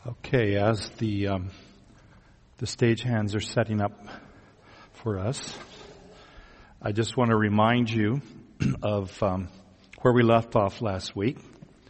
Okay, as the stagehands are setting up for us, I just want to remind you of where we left off last week.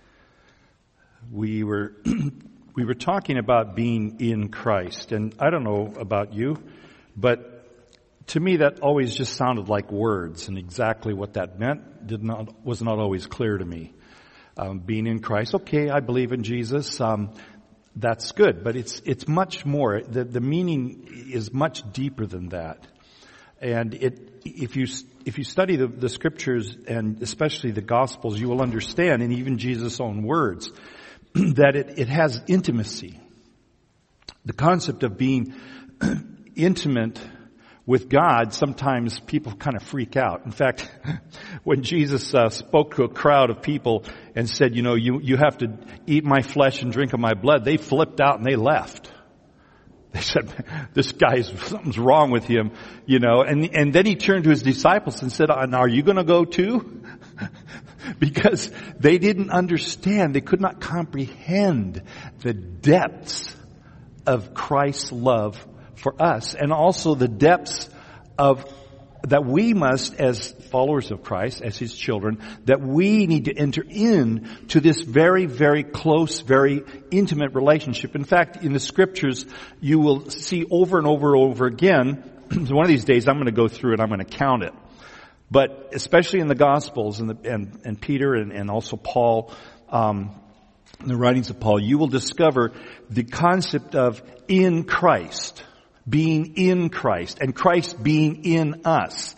We were talking about being in Christ, and I don't know about you, but to me that always just sounded like words, and exactly what that meant was not always clear to me. Being in Christ, okay, I believe in Jesus. That's good, but it's much more. The meaning is much deeper than that. And if you study the scriptures and especially the Gospels, you will understand, and even Jesus' own words, that it has intimacy. The concept of being intimate with God, sometimes people kind of freak out. In fact, when Jesus spoke to a crowd of people and said, you have to eat my flesh and drink of my blood, they flipped out and they left. They said, something's wrong with him, and then he turned to his disciples and said, are you going to go too? Because they didn't understand, they could not comprehend the depths of Christ's love for us, and also the depths of that we must, as followers of Christ, as His children, that we need to enter in to this very, very close, very intimate relationship. In fact, in the scriptures, you will see over and over and over again. One of these days, I'm going to go through it. I'm going to count it. But especially in the Gospels and Peter and also Paul, in the writings of Paul, you will discover the concept of in Christ. Being in Christ, and Christ being in us.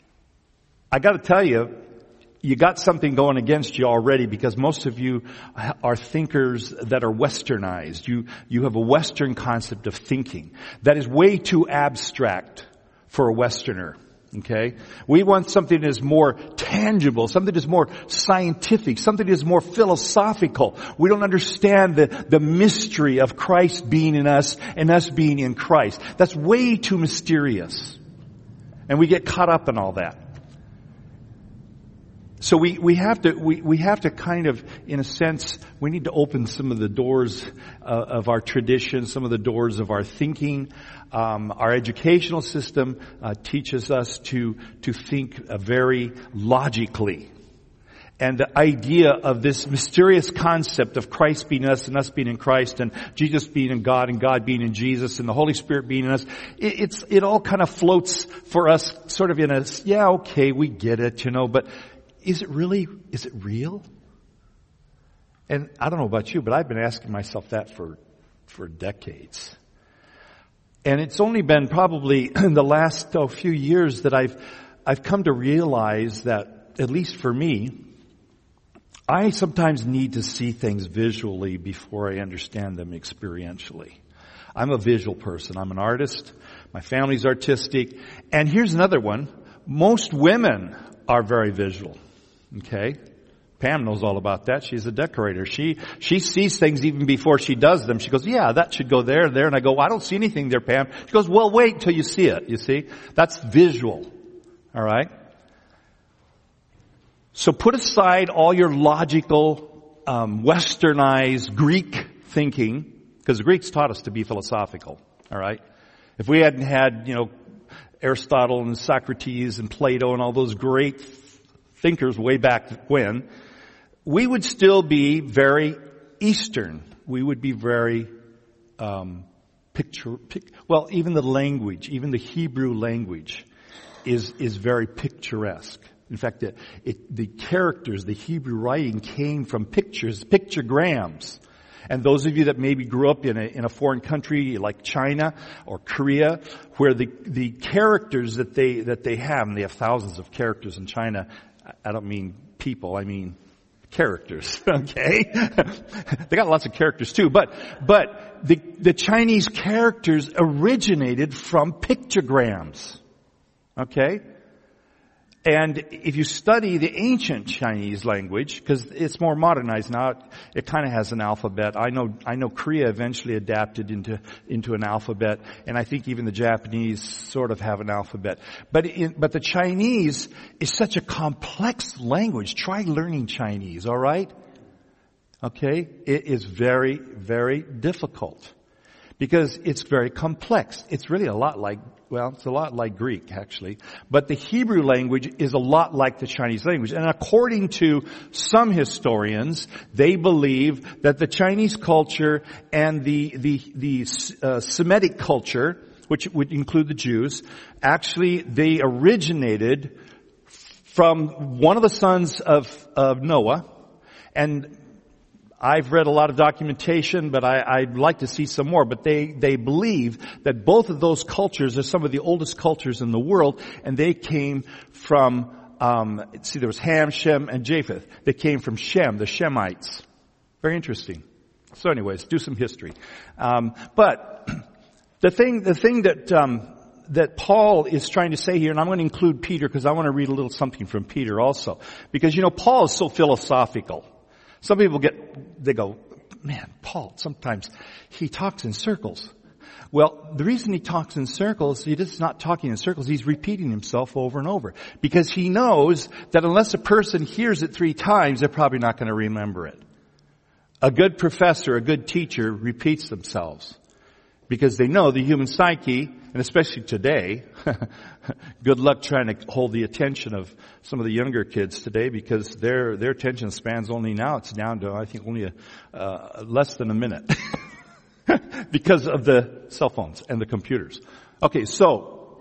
I got to tell you, you got something going against you already, because most of you are thinkers that are westernized. You have a Western concept of thinking that is way too abstract for a Westerner. Okay? We want something that is more tangible, something that is more scientific, something that is more philosophical. We don't understand the mystery of Christ being in us and us being in Christ. That's way too mysterious. And we get caught up in all that. So we have to kind of, in a sense, we need to open some of the doors of our tradition, some of the doors of our thinking. Our educational system teaches us to think very logically. And the idea of this mysterious concept of Christ being in us and us being in Christ, and Jesus being in God and God being in Jesus and the Holy Spirit being in us, it all kind of floats for us sort of in a, yeah, okay, we get it, but is it real? And I don't know about you, but I've been asking myself that for decades. And it's only been probably in the last few years that I've come to realize that, at least for me, I sometimes need to see things visually before I understand them experientially. I'm a visual person. I'm an artist. My family's artistic. And here's another one. Most women are very visual. Okay? Pam knows all about that. She's a decorator. She sees things even before she does them. She goes, yeah, that should go there. And I go, well, I don't see anything there, Pam. She goes, well, wait till you see it. You see? That's visual. All right? So put aside all your logical, westernized Greek thinking, because the Greeks taught us to be philosophical. All right? If we hadn't had, Aristotle and Socrates and Plato and all those great thinkers way back when, we would still be very Eastern. We would be very even the language, even the Hebrew language is very picturesque. In fact, the characters, the Hebrew writing came from pictures, pictograms. And those of you that maybe grew up in a foreign country like China or Korea, where the characters that they have, and they have thousands of characters in China. I don't mean people, I mean characters, okay? They got lots of characters too, but the Chinese characters originated from pictograms, okay? And if you study the ancient Chinese language, because it's more modernized now, it kind of has an alphabet. I know Korea eventually adapted into an alphabet, and I think even the Japanese sort of have an alphabet. But the Chinese is such a complex language. Try learning Chinese, all right? Okay? It is very, very difficult. Because it's very complex. It's really a lot like Greek, actually. But the Hebrew language is a lot like the Chinese language. And according to some historians, they believe that the Chinese culture and the Semitic culture, which would include the Jews, actually they originated from one of the sons of Noah. And I've read a lot of documentation, but I'd like to see some more. But they believe that both of those cultures are some of the oldest cultures in the world, and they came from, there was Ham, Shem, and Japheth. They came from Shem, the Shemites. Very interesting. So anyways, do some history. But the thing that Paul is trying to say here, and I'm going to include Peter because I want to read a little something from Peter also. Because, Paul is so philosophical. Some people they go, man, Paul, sometimes he talks in circles. Well, the reason he talks in circles, he is not talking in circles, he's repeating himself over and over. Because he knows that unless a person hears it 3 times, they're probably not going to remember it. A good professor, a good teacher repeats themselves. Because they know the human psyche, and especially today, good luck trying to hold the attention of some of the younger kids today because their attention spans it's down to, I think, only less than a minute because of the cell phones and the computers. Okay, so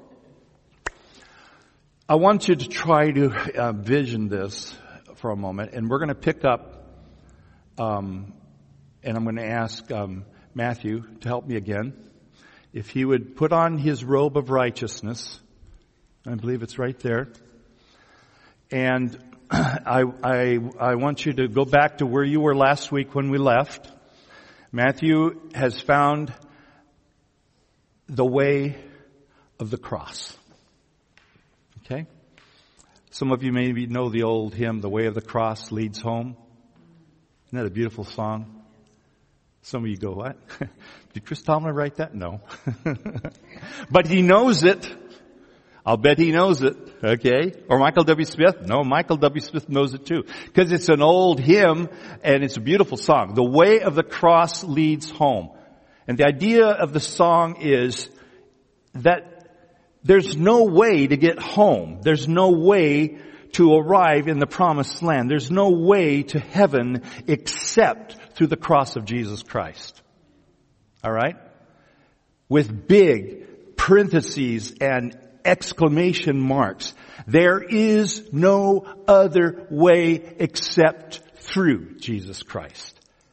I want you to try to vision this for a moment, and we're going to pick up, and I'm going to ask Matthew to help me again. If he would put on his robe of righteousness, I believe it's right there. And I want you to go back to where you were last week when we left. Matthew has found the way of the cross. Okay? Some of you maybe know the old hymn, The Way of the Cross Leads Home. Isn't that a beautiful song? Some of you go, what? Did Chris Tomlin write that? No. But he knows it. I'll bet he knows it. Okay? Or Michael W. Smith? No, Michael W. Smith knows it too. Because it's an old hymn and it's a beautiful song. The way of the cross leads home. And the idea of the song is that there's no way to get home. There's no way to arrive in the promised land. There's no way to heaven except through the cross of Jesus Christ. All right? With big parentheses and exclamation marks. There is no other way except through Jesus Christ.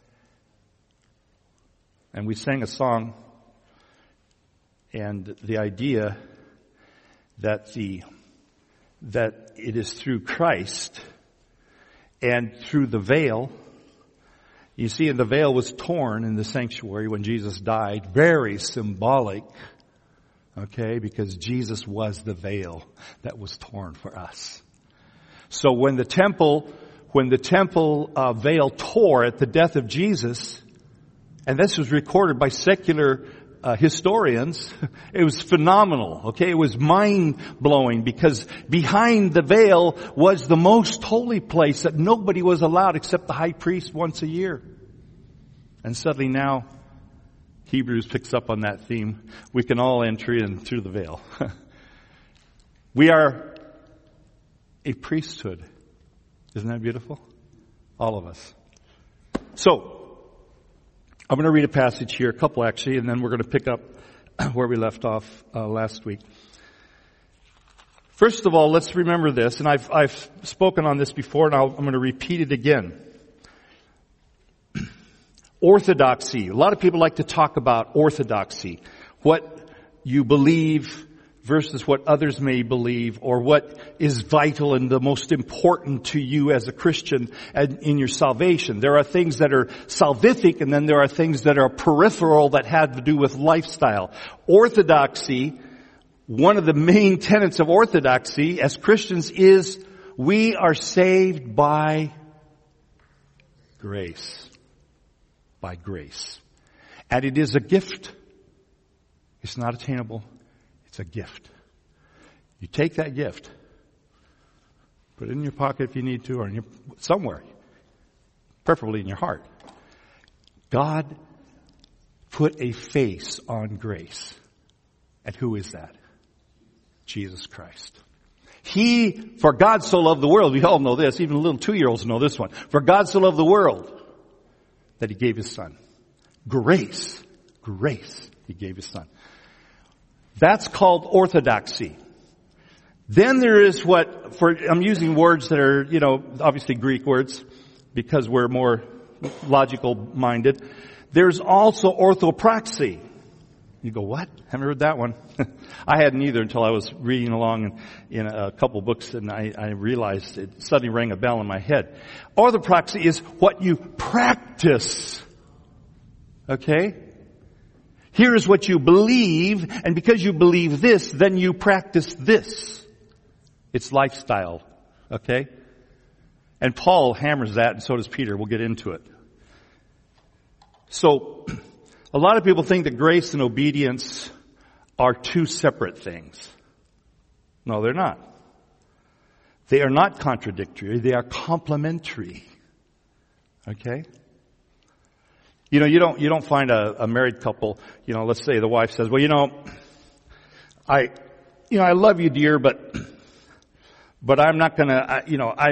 And we sang a song, and the idea that it is through Christ and through the veil. You see, and the veil was torn in the sanctuary when Jesus died. Very symbolic. Okay, because Jesus was the veil that was torn for us. So when the temple veil tore at the death of Jesus, and this was recorded by secular historians, it was phenomenal. Okay, it was mind-blowing because behind the veil was the most holy place that nobody was allowed except the high priest once a year. And suddenly now, Hebrews picks up on that theme. We can all enter in through the veil. We are a priesthood. Isn't that beautiful? All of us. So, I'm going to read a passage here, a couple actually, and then we're going to pick up where we left off last week. First of all, let's remember this, and I've spoken on this before, and I'm going to repeat it again. Orthodoxy. A lot of people like to talk about orthodoxy. What you believe versus what others may believe, or what is vital and the most important to you as a Christian and in your salvation. There are things that are salvific, and then there are things that are peripheral that have to do with lifestyle. Orthodoxy, one of the main tenets of orthodoxy as Christians is we are saved by grace. By grace. And it is a gift. It's not attainable. It's a gift. You take that gift, put it in your pocket if you need to, or somewhere, preferably in your heart. God put a face on grace. And who is that? Jesus Christ. For God so loved the world, we all know this, even little 2-year-olds know this one. For God so loved the world that He gave His Son. Grace, He gave His Son. That's called orthodoxy. Then there is I'm using words that are, obviously Greek words because we're more logical minded. There's also orthopraxy. You go, what? Haven't heard that one. I hadn't either until I was reading along in a couple books and I realized it suddenly rang a bell in my head. Orthopraxy is what you practice. Okay? Here is what you believe, and because you believe this, then you practice this. It's lifestyle. Okay? And Paul hammers that, and so does Peter. We'll get into it. So, a lot of people think that grace and obedience are two separate things. No, they're not. They are not contradictory. They are complementary. Okay? You don't find a married couple, let's say the wife says, well, I love you, dear, but I'm not gonna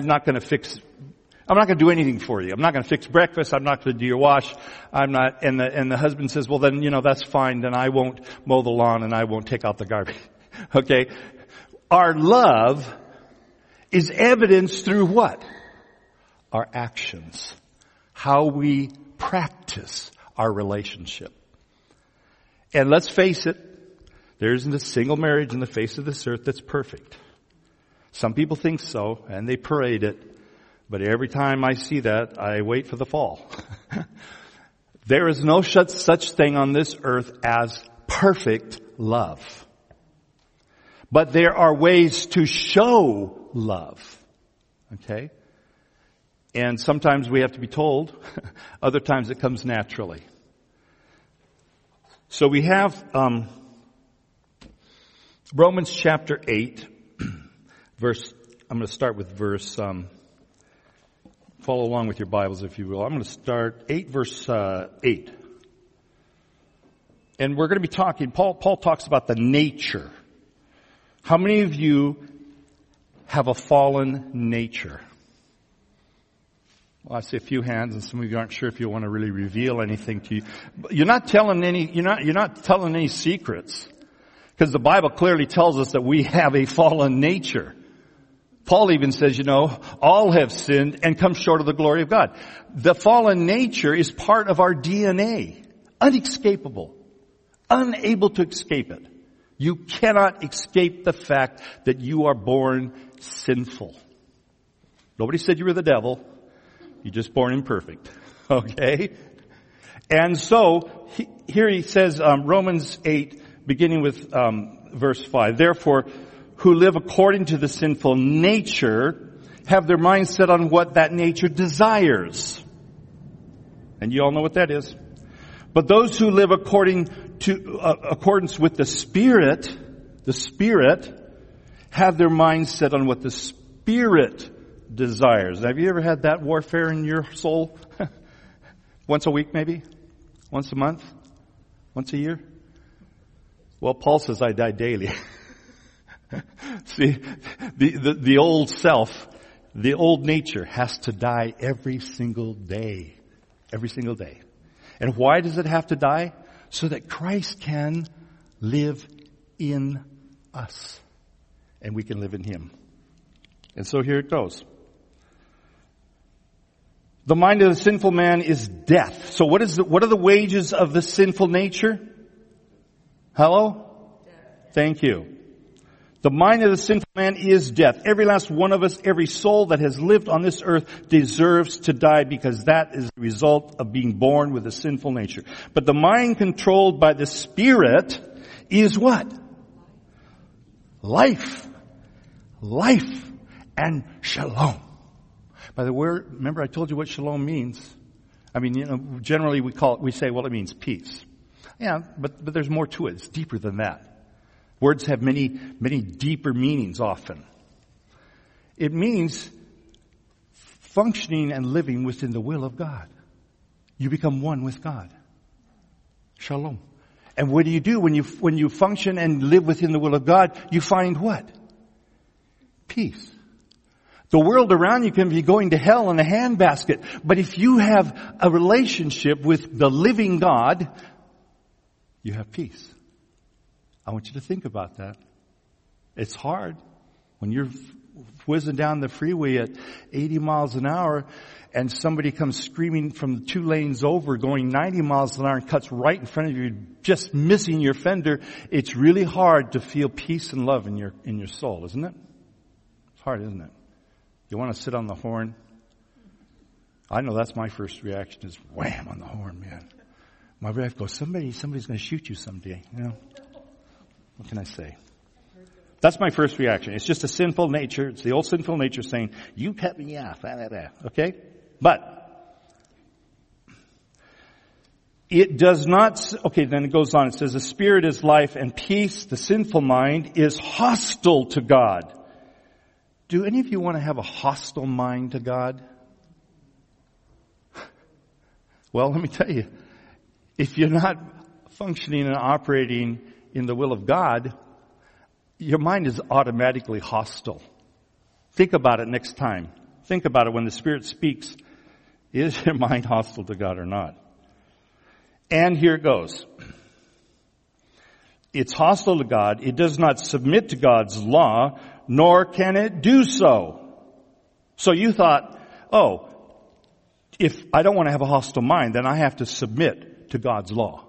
do anything for you. I'm not gonna fix breakfast. I'm not gonna do your wash. I'm not, and the husband says, well then, that's fine. Then I won't mow the lawn and I won't take out the garbage. Okay? Our love is evidenced through what? Our actions. How we practice our relationship. And let's face it, there isn't a single marriage in the face of this earth that's perfect. Some people think so, and they parade it. But every time I see that, I wait for the fall. There is no such thing on this earth as perfect love. But there are ways to show love. Okay? And sometimes we have to be told. Other times it comes naturally. So we have Romans chapter 8, I'm going to start with verse, follow along with your Bibles if you will. I'm going to start 8 verse 8. And we're going to be talking, Paul talks about the nature. How many of you have a fallen nature? Well, I see a few hands, and some of you aren't sure if you want to really reveal anything to you. You're not telling any secrets. Because the Bible clearly tells us that we have a fallen nature. Paul even says, all have sinned and come short of the glory of God. The fallen nature is part of our DNA. Unescapable. Unable to escape it. You cannot escape the fact that you are born sinful. Nobody said you were the devil. You're just born imperfect. Okay? And so, here he says, Romans 8, beginning with verse 5. Therefore, who live according to the sinful nature have their minds set on what that nature desires. And you all know what that is. But those who live accordance with the Spirit have their minds set on what the Spirit desires. Have you ever had that warfare in your soul? Once a week maybe? Once a month? Once a year? Well, Paul says I die daily. See, the old self, the old nature has to die every single day. Every single day. And why does it have to die? So that Christ can live in us. And we can live in Him. And so here it goes. The mind of the sinful man is death. So what are the wages of the sinful nature? Hello? Thank you. The mind of the sinful man is death. Every last one of us, every soul that has lived on this earth deserves to die because that is the result of being born with a sinful nature. But the mind controlled by the Spirit is what? Life. Life and shalom. By the word, remember I told you what shalom means. I mean, generally we say, well, it means peace. Yeah, but there's more to it. It's deeper than that. Words have many deeper meanings often. It means functioning and living within the will of God. You become one with God. Shalom. And what do? When you function and live within the will of God, you find what? Peace. The world around you can be going to hell in a handbasket. But if you have a relationship with the living God, you have peace. I want you to think about that. It's hard when you're whizzing down the freeway at 80 miles an hour and somebody comes screaming from the 2 lanes over going 90 miles an hour and cuts right in front of you, just missing your fender. It's really hard to feel peace and love in your soul, isn't it? It's hard, isn't it? You want to sit on the horn? I know that's my first reaction is wham on the horn, man. My wife goes, somebody's going to shoot you someday. You know, what can I say? That's my first reaction. It's just a sinful nature. It's the old sinful nature saying, you cut me off. Okay? But it does not, okay, then it goes on. It says, the spirit is life and peace. The sinful mind is hostile to God. Do any of you want to have a hostile mind to God? Well, let me tell you, if you're not functioning and operating in the will of God, your mind is automatically hostile. Think about it next time. Think about it when the Spirit speaks. Is your mind hostile to God or not? And here it goes. It's hostile to God. It does not submit to God's law, nor can it do so. So you thought, oh, if I don't want to have a hostile mind, then I have to submit to God's law.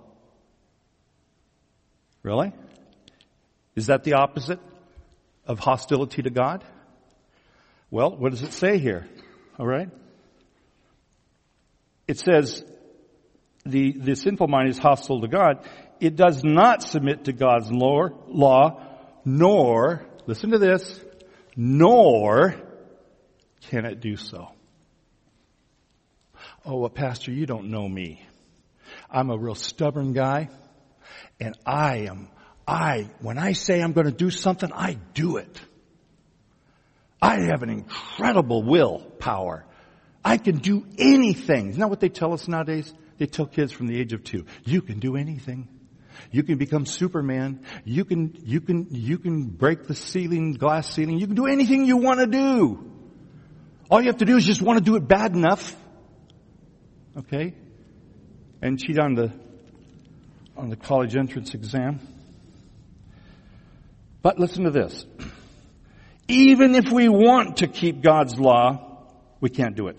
Really? Is that the opposite of hostility to God? Well, what does it say here? All right. It says the sinful mind is hostile to God. It does not submit to God's law, nor, listen to this, nor can it do so. Oh, well, Pastor, you don't know me. I'm a real stubborn guy, and when I say I'm going to do something, I do it. I have an incredible willpower. I can do anything. Isn't that what they tell us nowadays? They tell kids from the age of 2, you can do anything. You can become Superman. You can break the ceiling, glass ceiling. You can do anything you want to do. All you have to do is just want to do it bad enough. Okay? And cheat on the college entrance exam. But listen to this. Even if we want to keep God's law, we can't do it.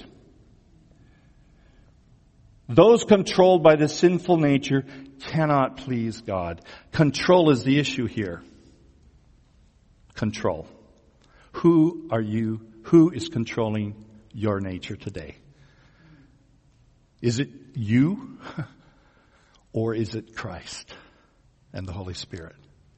Those controlled by the sinful nature cannot please God. Control is the issue here. Control. Who are you? Who is controlling your nature today? Is it you? Or is it Christ and the Holy Spirit?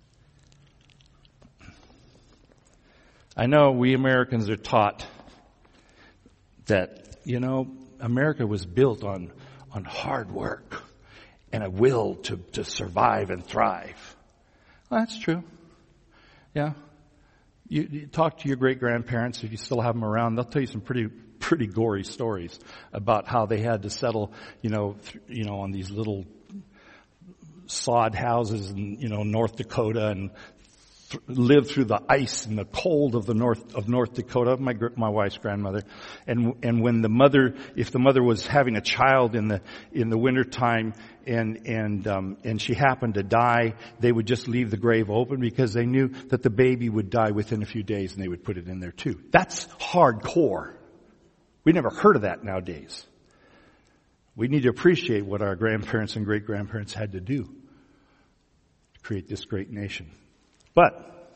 I know we Americans are taught that, America was built on hard work and a will to survive and thrive. Well, that's true. Yeah. You talk to your great-grandparents, if you still have them around, they'll tell you some pretty gory stories about how they had to settle, on these little sod houses in, North Dakota and live through the ice and the cold of North Dakota. My wife's grandmother, and when if the mother was having a child in the winter time and she happened to die, they would just leave the grave open because they knew that the baby would die within a few days, and they would put it in there too. That's hardcore. We never heard of that nowadays. We need to appreciate what our grandparents and great-grandparents had to do to create this great nation. But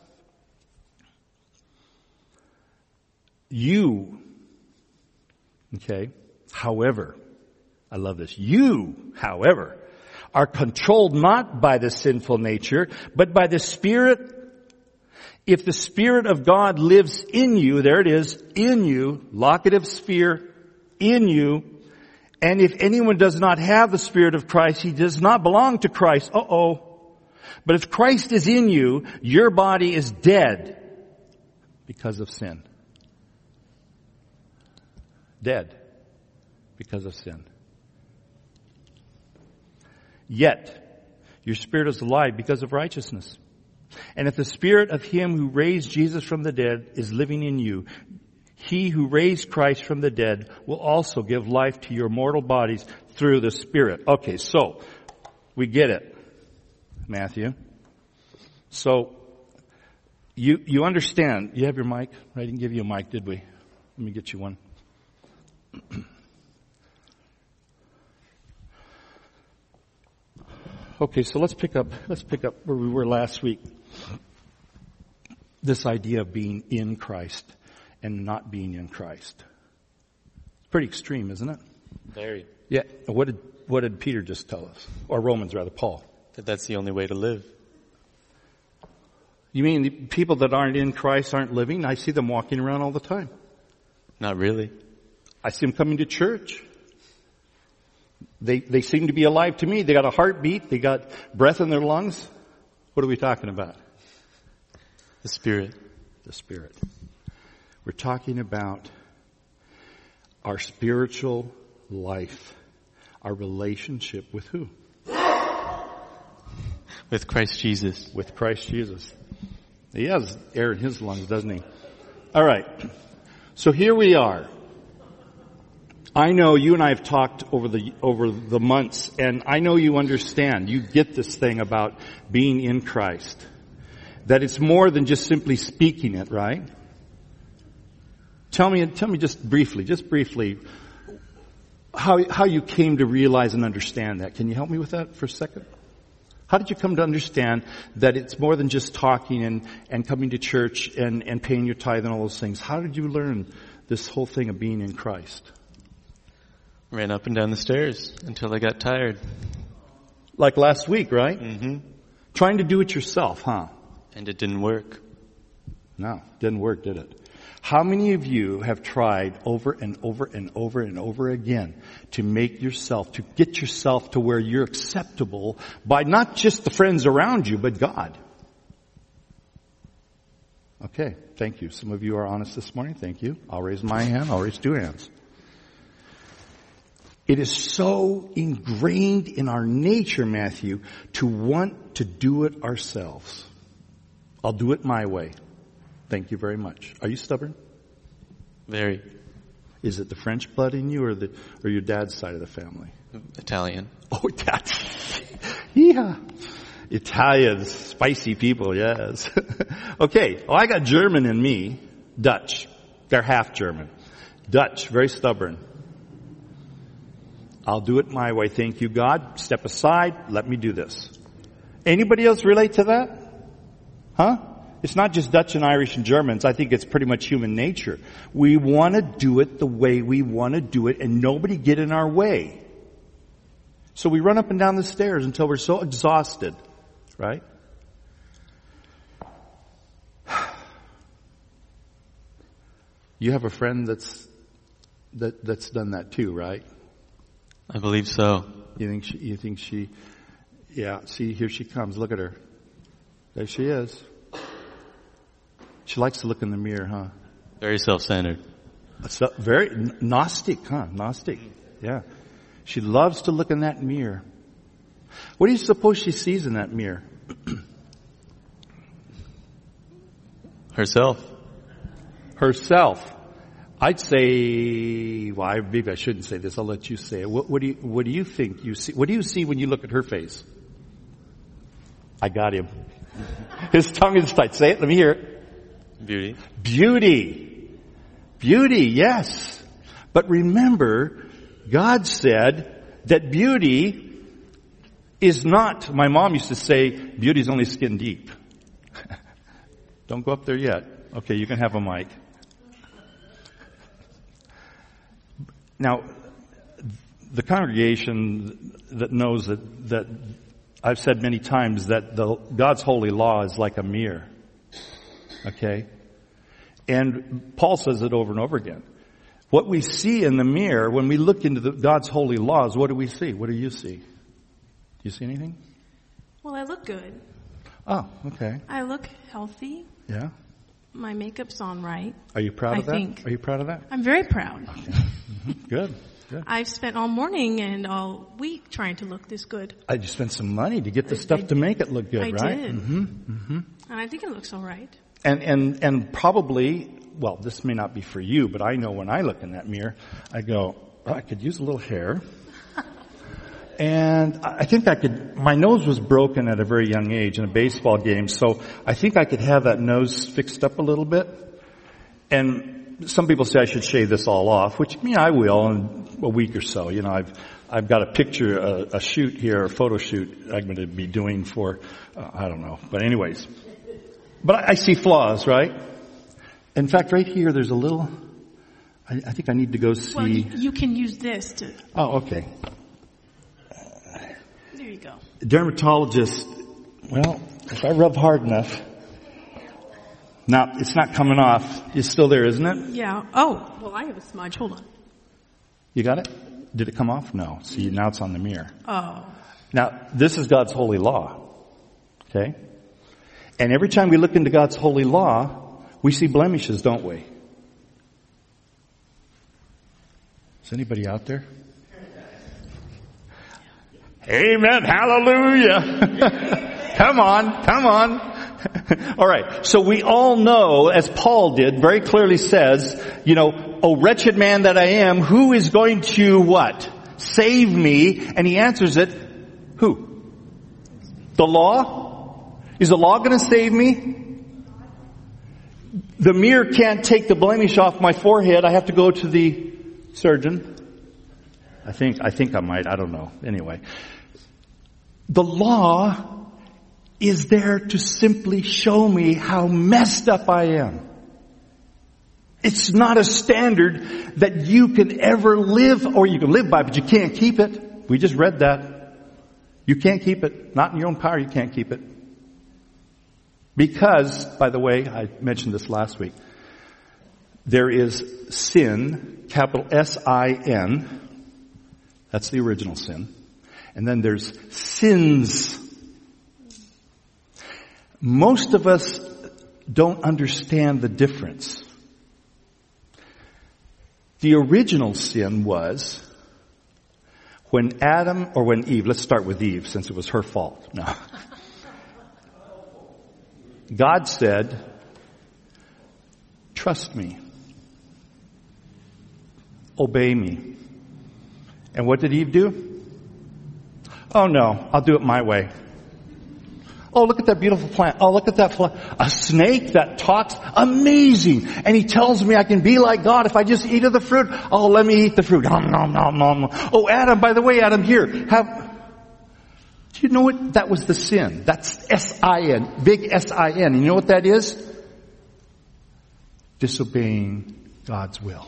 however, I love this. You, however, are controlled not by the sinful nature, but by the Spirit. If the Spirit of God lives in you, there it is, in you, locative sphere, in you, and if anyone does not have the Spirit of Christ, he does not belong to Christ. But if Christ is in you, your body is dead because of sin. Dead because of sin. Yet, your spirit is alive because of righteousness. And if the spirit of him who raised Jesus from the dead is living in you, he who raised Christ from the dead will also give life to your mortal bodies through the Spirit. Okay, so, we get it, Matthew. So, you understand. You have your mic? I didn't give you a mic, did we? Let me get you one. Okay, so let's pick up where we were last week. This idea of being in Christ and not being in Christ. It's pretty extreme, isn't it? Very. Yeah. What did Peter just tell us? Or Romans rather, Paul. That that's the only way to live. You mean the people that aren't in Christ aren't living? I see them walking around all the time. Not really. I see them coming to church. They seem to be alive to me. They got a heartbeat. They got breath in their lungs. What are we talking about? The Spirit. The Spirit. We're talking about our spiritual life, our relationship with who? With Christ Jesus. With Christ Jesus. He has air in his lungs, doesn't he? All right. So here we are. I know you and I have talked over the months, and I know you understand. You get this thing about being in Christ. That it's more than just simply speaking it, right? Tell me just briefly, how you came to realize and understand that. Can you help me with that for a second? How did you come to understand that it's more than just talking and coming to church and paying your tithe and all those things? How did you learn this whole thing of being in Christ? Ran up and down the stairs until I got tired. Like last week, right? Mm-hmm. Trying to do it yourself, huh? And it didn't work. No, didn't work, did it? How many of you have tried over and over and over and over again to make yourself, to get yourself to where you're acceptable by not just the friends around you, but God? Okay, thank you. Some of you are honest this morning. Thank you. I'll raise my hand. I'll raise two hands. It is so ingrained in our nature, Matthew, to want to do it ourselves. I'll do it my way. Thank you very much. Are you stubborn? Very. Is it the French blood in you or your dad's side of the family? Italian. Oh, that's, yeah. Italians, spicy people, yes. Okay, I got German in me. Dutch. They're half German. Dutch, very stubborn. I'll do it my way. Thank you, God. Step aside. Let me do this. Anybody else relate to that? Huh? It's not just Dutch and Irish and Germans. I think it's pretty much human nature. We want to do it the way we want to do it and nobody get in our way. So we run up and down the stairs until we're so exhausted, right? You have a friend that's done that too, right? I believe so. You think she, yeah, see, here she comes. Look at her. There she is. She likes to look in the mirror, huh? Very self-centered. So, very Gnostic, huh? Gnostic. Yeah. She loves to look in that mirror. What do you suppose she sees in that mirror? Herself. Herself. I'd say, well, maybe I shouldn't say this. I'll let you say it. What do you think you see? What do you see when you look at her face? I got him. His tongue is tight. Say it. Let me hear it. Beauty. Beauty. Beauty, yes. But remember, God said that beauty is not, my mom used to say, beauty is only skin deep. Don't go up there yet. Okay, you can have a mic. Now, the congregation that knows that I've said many times that God's holy law is like a mirror. Okay? And Paul says it over and over again. What we see in the mirror, when we look into God's holy laws, what do we see? What do you see? Do you see anything? Well, I look good. Oh, okay. I look healthy. Yeah? My makeup's on right. Are you proud of that? think. Are you proud of that? I'm very proud. Okay. Good. Good. I've spent all morning and all week trying to look this good. I just spent some money to get the stuff to make it look good, I right? did. Mm-hmm. And I think it looks all right. And probably, well, this may not be for you, but I know when I look in that mirror, I go, oh, I could use a little hair. And I think my nose was broken at a very young age in a baseball game, so I think I could have that nose fixed up a little bit. And some people say I should shave this all off, which, I will in a week or so. I've got a picture, a shoot here, a photo shoot I'm going to be doing for, I don't know. But anyways. But I see flaws, right? In fact, right here, there's a little, I think I need to go see. Well, you can use this to. Oh, okay. There you go. Dermatologist, well, if I rub hard enough. Now, it's not coming off. It's still there, isn't it? Yeah. Oh, well, I have a smudge. Hold on. You got it? Did it come off? No. See, now it's on the mirror. Oh. Now, this is God's holy law. Okay? And every time we look into God's holy law, we see blemishes, don't we? Is anybody out there? Amen. Hallelujah. Come on. All right. So we all know, as Paul did, very clearly says, oh wretched man that I am, who is going to what? Save me. And he answers it, who? The law? Is the law going to save me? The mirror can't take the blemish off my forehead. I have to go to the surgeon. I think I might. I don't know. Anyway. The law is there to simply show me how messed up I am. It's not a standard that you can ever live, or you can live by, but you can't keep it. We just read that. You can't keep it. Not in your own power, you can't keep it. Because, by the way, I mentioned this last week, there is sin, capital S-I-N. That's the original sin. And then there's sins. Most of us don't understand the difference. The original sin was when when Eve, let's start with Eve since it was her fault. No. God said, trust me. Obey me. And what did Eve do? Oh no, I'll do it my way. Oh, look at that beautiful plant. Oh, look at that a snake that talks. Amazing. And he tells me I can be like God if I just eat of the fruit. Oh, let me eat the fruit. Nom, nom, nom, nom. Oh, Adam, by the way, Adam, here. Do you know what? That was the sin. That's S-I-N. Big S-I-N. And you know what that is? Disobeying God's will.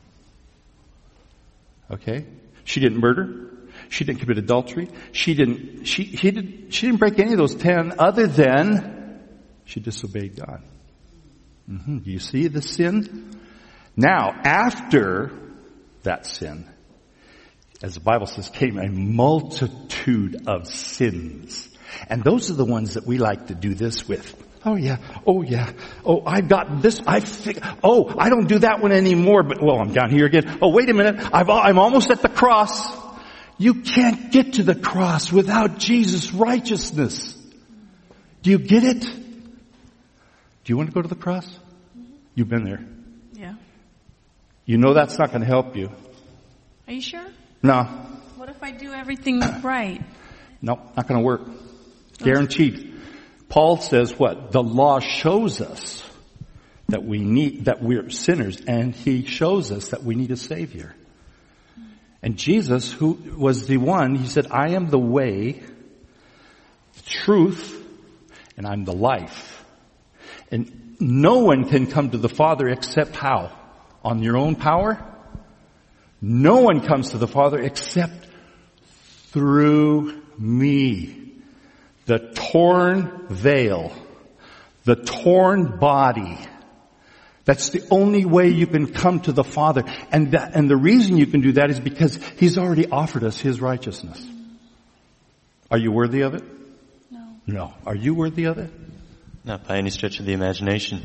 Okay? She didn't murder. She didn't commit adultery. She didn't break any of those 10 other than she disobeyed God. Do you see the sin? Now, after that sin, as the Bible says, came a multitude of sins. And those are the ones that we like to do this with. Oh yeah. Oh, I've got this. I don't do that one anymore. But I'm down here again. Oh, wait a minute. I'm almost at the cross. You can't get to the cross without Jesus' righteousness. Do you get it? Do you want to go to the cross? You've been there. Yeah. You know that's not going to help you. Are you sure? No. What if I do everything right? No, not going to work. Guaranteed. Paul says what? The law shows us that we're sinners, and he shows us that we need a Savior. And Jesus, who was the one, he said, I am the way, the truth, and I'm the life. And no one can come to the Father except how? On your own power? No one comes to the Father except through me. The torn veil, the torn body. That's the only way you can come to the Father. And the reason you can do that is because He's already offered us His righteousness. Are you worthy of it? No. Are you worthy of it? Not by any stretch of the imagination.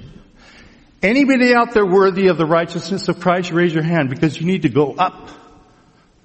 Anybody out there worthy of the righteousness of Christ, raise your hand, because you need to go up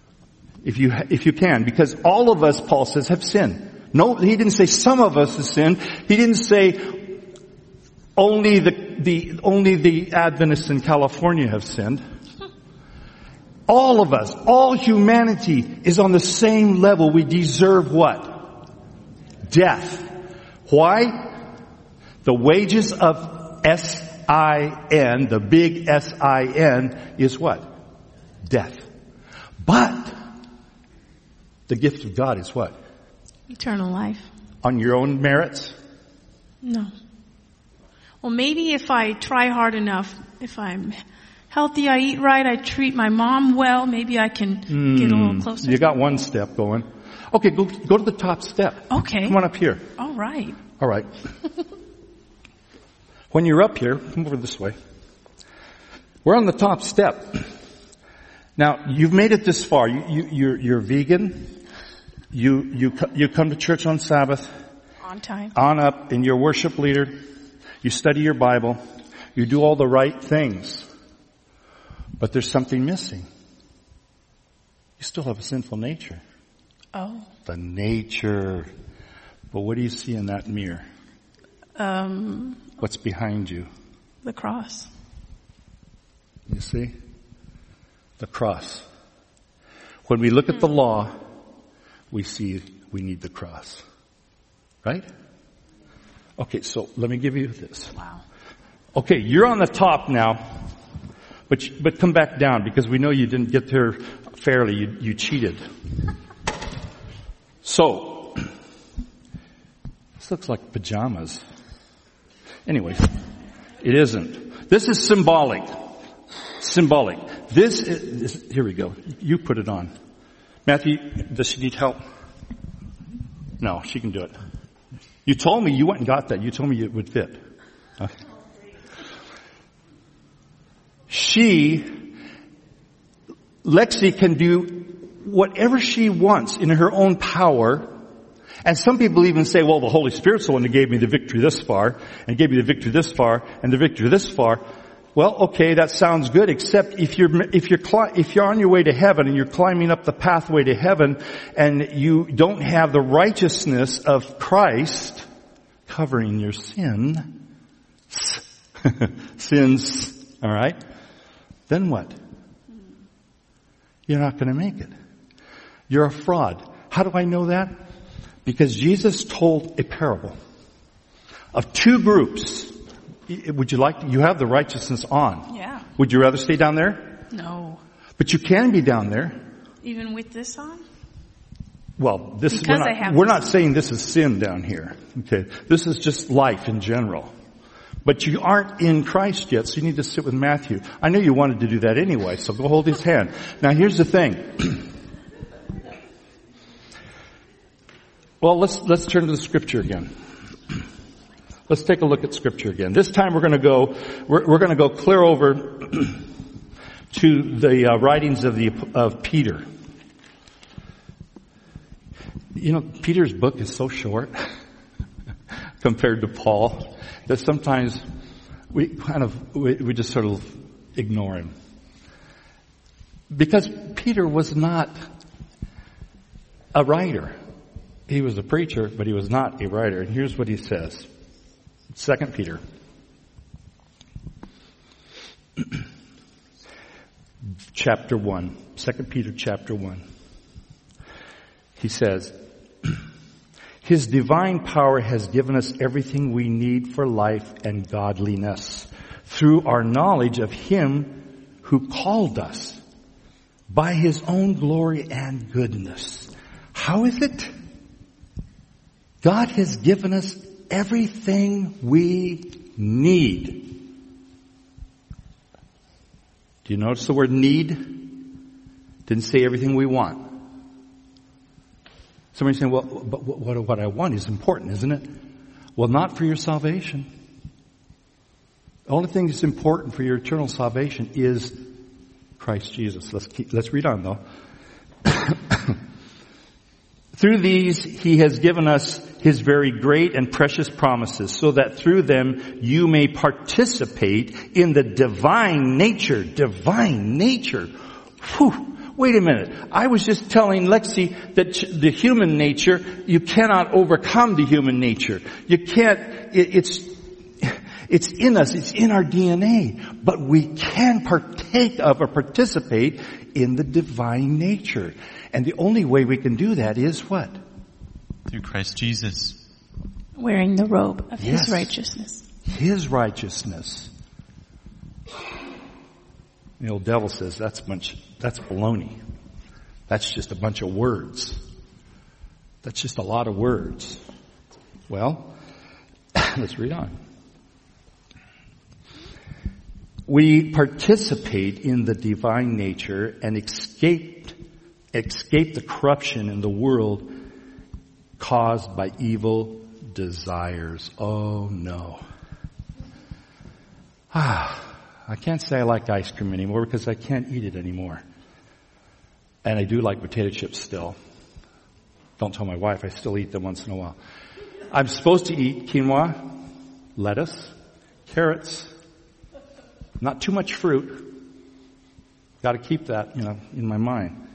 If you can, because all of us, Paul says, have sinned. No, he didn't say some of us have sinned. He didn't say only the Adventists in California have sinned. All of us, all humanity is on the same level. We deserve what? Death. Why? The wages of S-I-N, the big S-I-N, is what? Death. But the gift of God is what? Eternal life. On your own merits? No. Well, maybe if I try hard enough, if I'm healthy, I eat right, I treat my mom well, maybe I can get a little closer. You got one step going. Okay, go to the top step. Okay. Come on up here. All right. All right. When you're up here, come over this way. We're on the top step. Now, you've made it this far. You're vegan. You come to church on Sabbath. On time. On up, and you're a worship leader. You study your Bible. You do all the right things. But there's something missing. You still have a sinful nature. Oh. The nature. But what do you see in that mirror? What's behind you? The cross. You see? The cross. When we look at the law, we see we need the cross. Right? Okay, so let me give you this. Wow. Okay, you're on the top now, but come back down because we know you didn't get there fairly. You cheated. So, this looks like pajamas. Anyways, it isn't. This is symbolic. Symbolic. This is, here we go. You put it on. Matthew, does she need help? No, she can do it. You told me you went and got that. You told me it would fit. Okay. Lexi can do whatever she wants in her own power. And some people even say, well, the Holy Spirit's the one that gave me the victory this far, and gave me the victory this far, and the victory this far. Well, okay, that sounds good, except if you're on your way to heaven and you're climbing up the pathway to heaven and you don't have the righteousness of Christ covering your sins, all right? Then what? You're not going to make it. You're a fraud. How do I know that? Because Jesus told a parable of two groups. Would you you have the righteousness on? Yeah. Would you rather stay down there? No. But you can be down there. Even with this on? Well, we're not saying this is sin down here. Okay. This is just life in general. But you aren't in Christ yet, so you need to sit with Matthew. I know you wanted to do that anyway, so go hold his hand. Now here's the thing. Well, let's turn to the scripture again. Let's take a look at scripture again. This time we're going to go clear over to the writings of Peter. You know, Peter's book is so short compared to Paul that sometimes we just sort of ignore him. Because Peter was not a writer. He was a preacher, but he was not a writer. And here's what he says. 2 Peter. Chapter 1. 2 Peter chapter 1. He says, His divine power has given us everything we need for life and godliness through our knowledge of Him who called us by His own glory and goodness. How is it? God has given us everything we need. Do you notice the word need? Didn't say everything we want. Somebody's saying, well, but what I want is important, isn't it? Well, not for your salvation. The only thing that's important for your eternal salvation is Christ Jesus. Let's read on though. Through these, He has given us His very great and precious promises, so that through them you may participate in the divine nature. Divine nature. Whew. Wait a minute. I was just telling Lexi that the human nature, you cannot overcome the human nature. You can't, it's in us, it's in our DNA. But we can partake of or participate in the divine nature. And the only way we can do that is what? Through Christ Jesus. Wearing the robe of His righteousness. His righteousness. The old devil says that's baloney. That's just a bunch of words. That's just a lot of words. Well, let's read on. We participate in the divine nature and escape the corruption in the world caused by evil desires. Oh no. I can't say I like ice cream anymore because I can't eat it anymore. And I do like potato chips still. Don't tell my wife, I still eat them once in a while. I'm supposed to eat quinoa, lettuce, carrots, not too much fruit. Got to keep that, in my mind.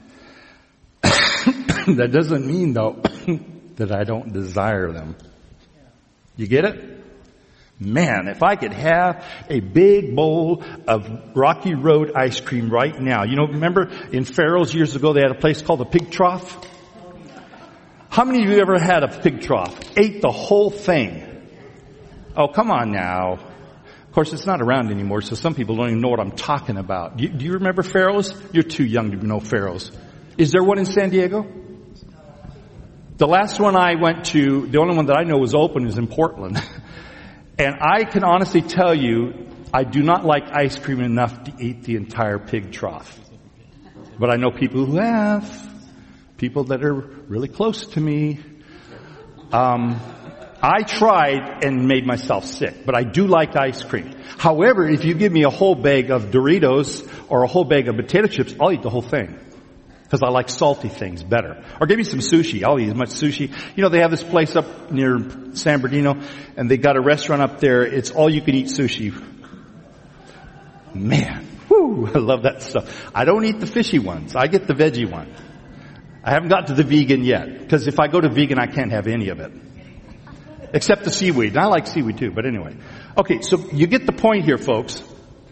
That doesn't mean though that I don't desire them. You get it? Man, if I could have a big bowl of Rocky Road ice cream right now. Remember in Farrell's years ago they had a place called the Pig Trough? How many of you ever had a pig trough? Ate the whole thing? Oh, come on now. Of course, it's not around anymore, so some people don't even know what I'm talking about. Do you remember Farrell's? You're too young to know Farrell's. Is there one in San Diego? The last one I went to, the only one that I know was open, is in Portland. And I can honestly tell you, I do not like ice cream enough to eat the entire pig trough. But I know people who have. People that are really close to me. I tried and made myself sick, but I do like ice cream. However, if you give me a whole bag of Doritos or a whole bag of potato chips, I'll eat the whole thing. Because I like salty things better. Or give me some sushi. I'll eat as much sushi. They have this place up near San Bernardino, and they got a restaurant up there. It's all you can eat sushi. Man, whoo, I love that stuff. I don't eat the fishy ones. I get the veggie one. I haven't got to the vegan yet. Because if I go to vegan, I can't have any of it. Except the seaweed. And I like seaweed too, but anyway. Okay, so you get the point here, folks.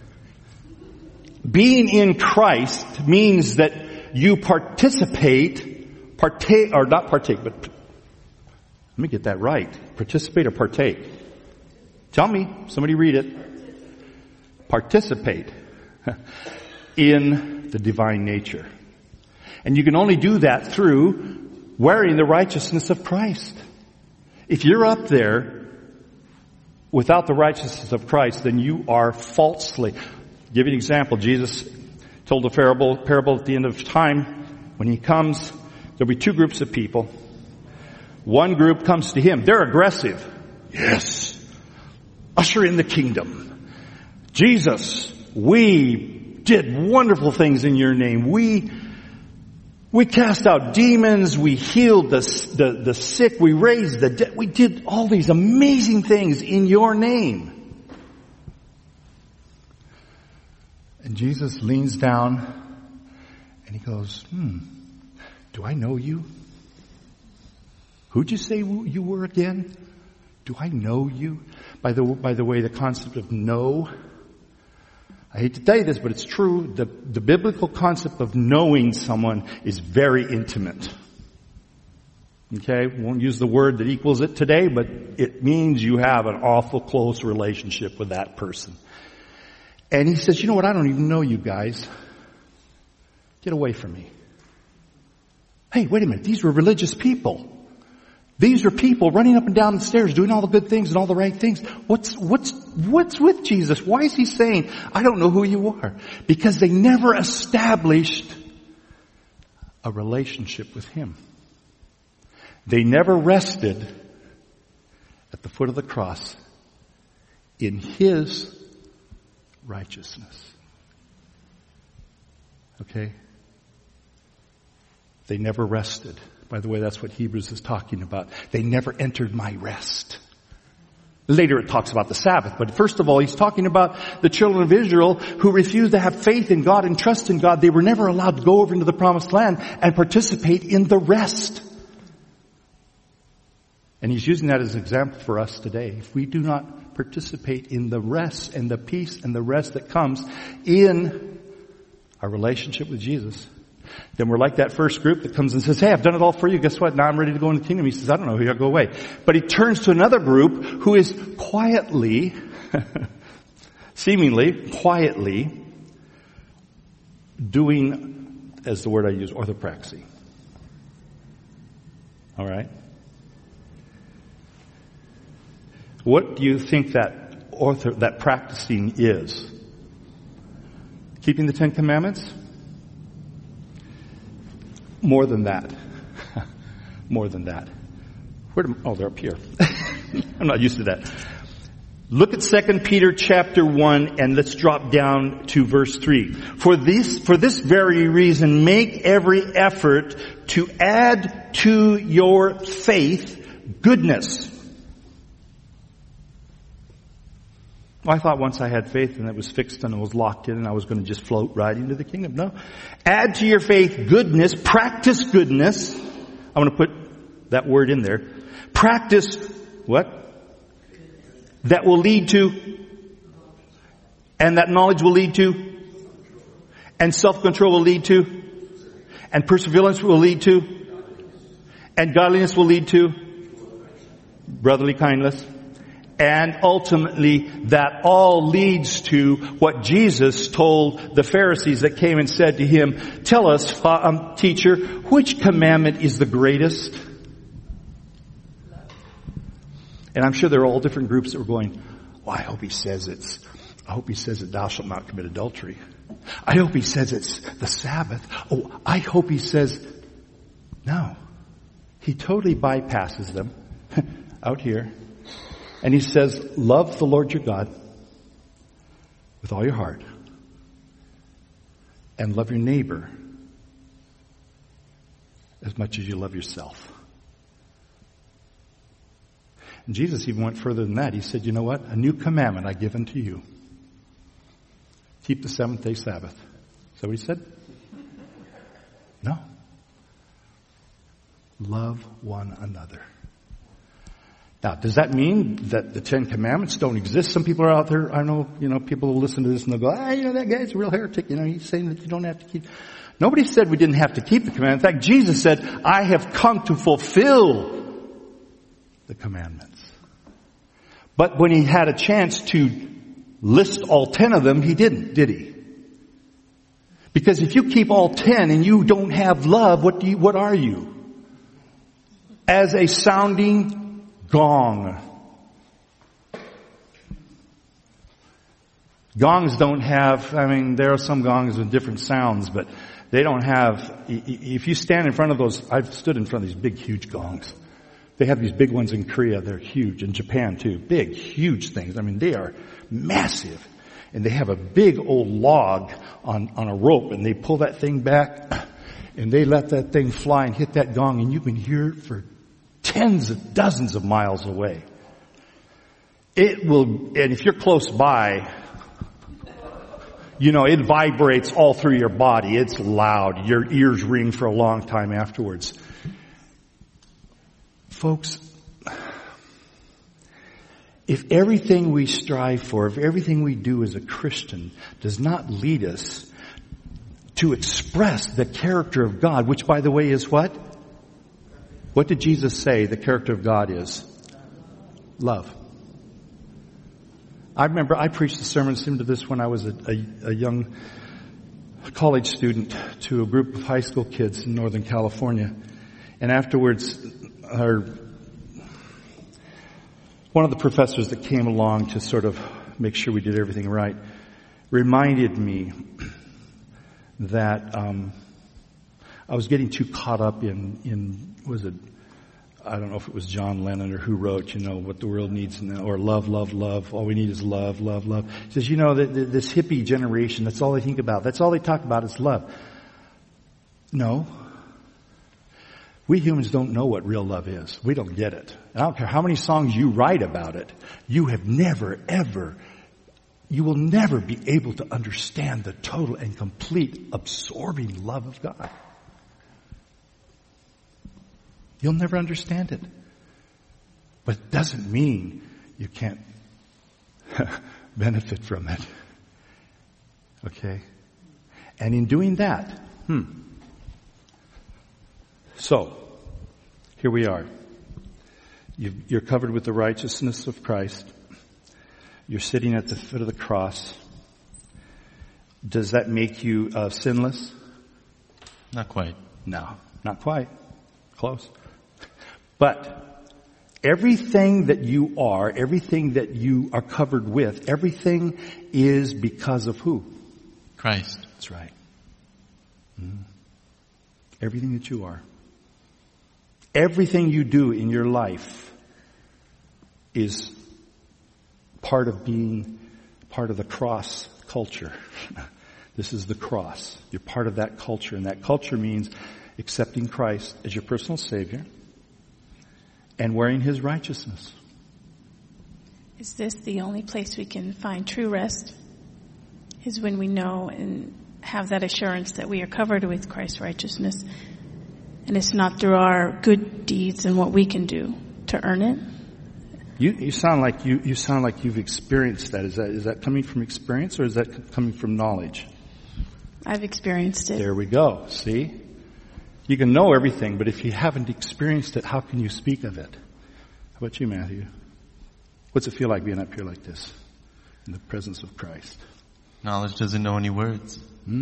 Being in Christ means that you partake, but let me get that right. Participate or partake? Tell me. Somebody read it. Participate in the divine nature. And you can only do that through wearing the righteousness of Christ. If you're up there without the righteousness of Christ, then you are falsely. I'll give you an example. Jesus told a parable at the end of time. When He comes, there'll be two groups of people. One group comes to Him. They're aggressive. Yes. Usher in the kingdom. Jesus, we did wonderful things in your name. We cast out demons. We healed the sick. We raised the dead. We did all these amazing things in your name. And Jesus leans down and He goes, do I know you? Who'd you say you were again? Do I know you? By the way, the concept of know, I hate to tell you this, but it's true. The biblical concept of knowing someone is very intimate. Okay? Won't use the word that equals it today, but it means you have an awful close relationship with that person. And He says, you know what? I don't even know you guys. Get away from me. Hey, wait a minute. These were religious people. These are people running up and down the stairs doing all the good things and all the right things. What's with Jesus? Why is He saying, I don't know who you are? Because they never established a relationship with Him. They never rested at the foot of the cross in His righteousness. Okay? They never rested. By the way, that's what Hebrews is talking about. They never entered my rest. Later it talks about the Sabbath, but first of all, he's talking about the children of Israel who refused to have faith in God and trust in God. They were never allowed to go over into the promised land and participate in the rest. And he's using that as an example for us today. If we do not participate in the rest and the peace and the rest that comes in our relationship with Jesus, then we're like that first group that comes and says, hey, I've done it all for you. Guess what? Now I'm ready to go into the kingdom. He says, I don't know, here, I'll go away. But he turns to another group who is quietly, seemingly quietly, doing, as the word I use, orthopraxy. All right? What do you think that practicing is? Keeping the Ten Commandments? More than that. More than that. They're up here. I'm not used to that. Look at 2 Peter chapter 1 and let's drop down to verse 3. For this very reason, make every effort to add to your faith goodness. Well, I thought once I had faith and it was fixed and it was locked in and I was going to just float right into the kingdom. No. Add to your faith goodness. Practice goodness. I want to put that word in there. Practice what? That will lead to, and that knowledge will lead to, and self-control will lead to, and perseverance will lead to, and godliness will lead to, brotherly kindness. And ultimately, that all leads to what Jesus told the Pharisees that came and said to him, tell us, teacher, which commandment is the greatest? And I'm sure there are all different groups that were going, well, I hope he says that thou shalt not commit adultery. I hope he says it's the Sabbath. Oh, I hope he says, no. He totally bypasses them out here. And he says, love the Lord your God with all your heart. And love your neighbor as much as you love yourself. And Jesus even went further than that. He said, you know what? A new commandment I give unto you. Keep the seventh-day Sabbath. Is that what he said? No. Love one another. Now, does that mean that the Ten Commandments don't exist? Some people are out there, I know, people will listen to this and they'll go, that guy's a real heretic. He's saying that you don't have to keep. Nobody said we didn't have to keep the commandments. In fact, Jesus said, I have come to fulfill the commandments. But when he had a chance to list all 10 of them, he didn't, did he? Because if you keep all 10 and you don't have love, what are you? As a sounding gong. Gongs don't have, there are some gongs with different sounds, but they don't have, if you stand in front of those, I've stood in front of these big, huge gongs. They have these big ones in Korea, they're huge, in Japan too. Big, huge things. They are massive. And they have a big old log on a rope, and they pull that thing back, and they let that thing fly and hit that gong, and you can hear it for tens of dozens of miles away. It will, and if you're close by, it vibrates all through your body. It's loud. Your ears ring for a long time afterwards. Folks, if everything we strive for, if everything we do as a Christian does not lead us to express the character of God, which by the way is what? What did Jesus say the character of God is? Love. I remember I preached a sermon similar to this when I was a young college student to a group of high school kids in Northern California. And afterwards, one of the professors that came along to sort of make sure we did everything right reminded me that I was getting too caught up in I don't know if it was John Lennon or who wrote, what the world needs now, or love, love, love. All we need is love, love, love. He says, this hippie generation, that's all they think about. That's all they talk about is love. No. We humans don't know what real love is. We don't get it. I don't care how many songs you write about it. You will never be able to understand the total and complete absorbing love of God. You'll never understand it. But it doesn't mean you can't benefit from it. Okay? And in doing that, so, here we are. You're covered with the righteousness of Christ. You're sitting at the foot of the cross. Does that make you sinless? Not quite. No, not quite. Close. But everything that you are, everything that you are covered with, everything is because of who? Christ. That's right. Everything that you are. Everything you do in your life is part of being part of the cross culture. This is the cross. You're part of that culture, and that culture means accepting Christ as your personal Savior and wearing His righteousness. Is this the only place we can find true rest? Is when we know and have that assurance that we are covered with Christ's righteousness, and it's not through our good deeds and what we can do to earn it. You sound like you've experienced that. Is that coming from experience, or is that coming from knowledge? I've experienced it. There we go. See? You can know everything, but if you haven't experienced it, how can you speak of it? How about you, Matthew? What's it feel like being up here like this in the presence of Christ? Knowledge doesn't know any words.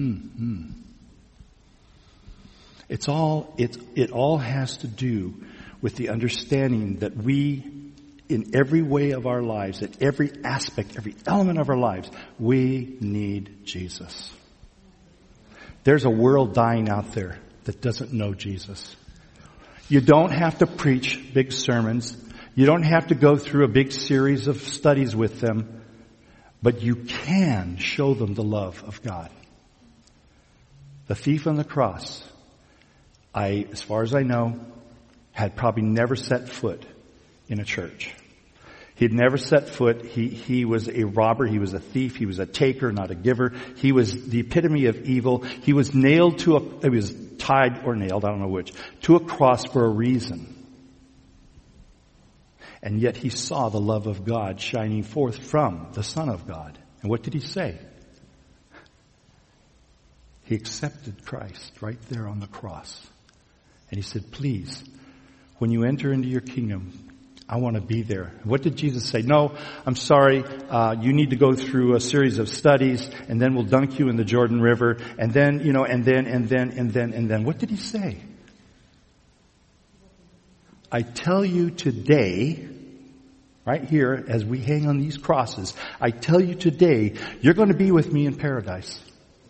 It all has to do with the understanding that we, in every way of our lives, at every aspect, every element of our lives, we need Jesus. There's a world dying out there that doesn't know Jesus. You don't have to preach big sermons. You don't have to go through a big series of studies with them. But you can show them the love of God. The thief on the cross, as far as I know, had probably never set foot in a church. He had never set foot. He was a robber. He was a thief. He was a taker, not a giver. He was the epitome of evil. He was nailed he was tied or nailed, I don't know which, to a cross for a reason. And yet he saw the love of God shining forth from the Son of God. And what did he say? He accepted Christ right there on the cross. And he said, please, when you enter into your kingdom, I want to be there. What did Jesus say? No, I'm sorry. You need to go through a series of studies, and then we'll dunk you in the Jordan River, and then, and then. What did he say? I tell you today, right here, as we hang on these crosses, I tell you today, you're going to be with me in paradise.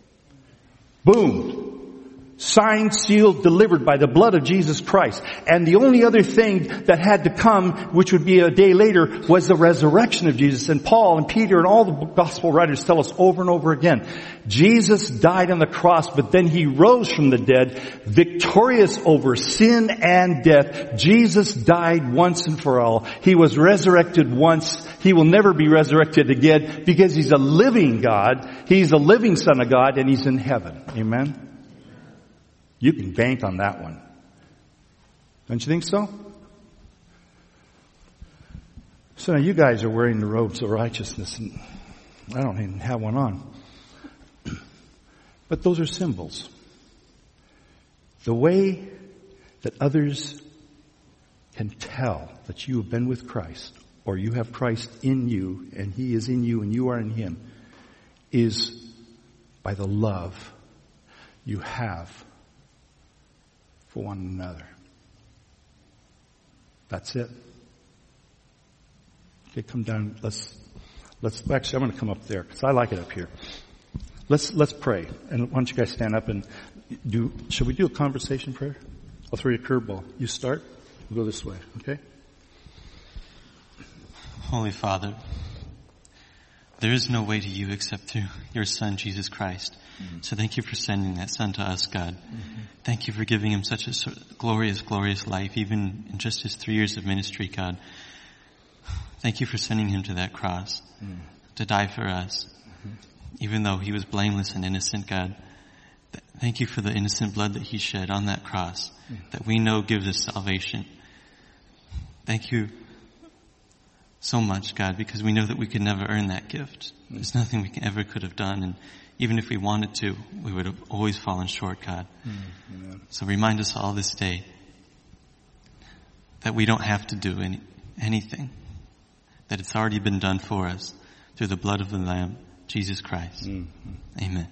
Boom. Signed, sealed, delivered by the blood of Jesus Christ. And the only other thing that had to come, which would be a day later, was the resurrection of Jesus. And Paul and Peter and all the gospel writers tell us over and over again, Jesus died on the cross, but then He rose from the dead, victorious over sin and death. Jesus died once and for all. He was resurrected once. He will never be resurrected again because He's a living God. He's a living Son of God, and He's in heaven. Amen? You can bank on that one. Don't you think so? So now you guys are wearing the robes of righteousness, and I don't even have one on. But those are symbols. The way that others can tell that you have been with Christ, or you have Christ in you, and He is in you, and you are in Him, is by the love you have for one another. That's it. Okay, come down. Let's actually, I'm going to come up there because I like it up here. Let's pray. And why don't you guys stand up and should we do a conversation prayer? I'll throw you a curveball. You start. We'll go this way, okay? Holy Father, there is no way to you except through your Son, Jesus Christ. So thank you for sending that Son to us, God. Thank you for giving him such a glorious, glorious life, even in just his 3 years of ministry, God. Thank you for sending him to that cross to die for us, even though he was blameless and innocent, God. Thank you for the innocent blood that he shed on that cross that we know gives us salvation. Thank you so much, God, because we know that we could never earn that gift. There's nothing we ever could have done, and even if we wanted to, we would have always fallen short, God. So remind us all this day that we don't have to do anything, that it's already been done for us through the blood of the Lamb, Jesus Christ. Amen.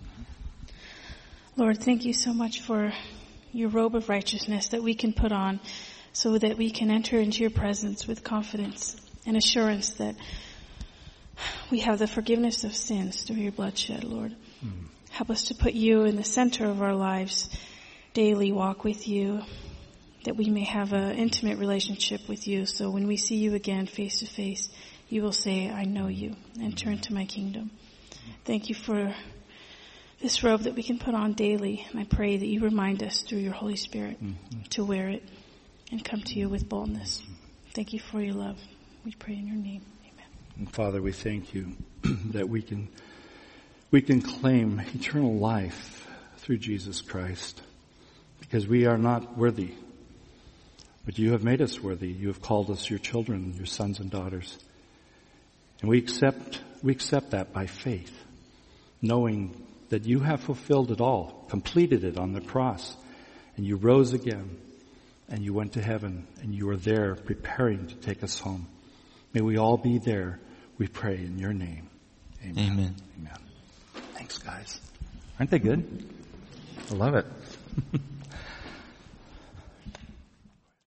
Lord, thank you so much for your robe of righteousness that we can put on so that we can enter into your presence with confidence and assurance that we have the forgiveness of sins through your bloodshed, Lord. Help us to put you in the center of our lives, daily walk with you, that we may have an intimate relationship with you, so when we see you again face to face, you will say, I know you, and turn to my kingdom. Thank you for this robe that we can put on daily, and I pray that you remind us through your Holy Spirit to wear it and come to you with boldness. Thank you for your love. We pray in your name. Amen. And Father, we thank you that we can claim eternal life through Jesus Christ, because we are not worthy, but you have made us worthy. You have called us your children, your sons and daughters. And we accept that by faith, knowing that you have fulfilled it all, completed it on the cross, and you rose again, and you went to heaven, and you are there preparing to take us home. May we all be there, we pray in your name. Amen. Amen. Amen. Thanks, guys. Aren't they good? I love it.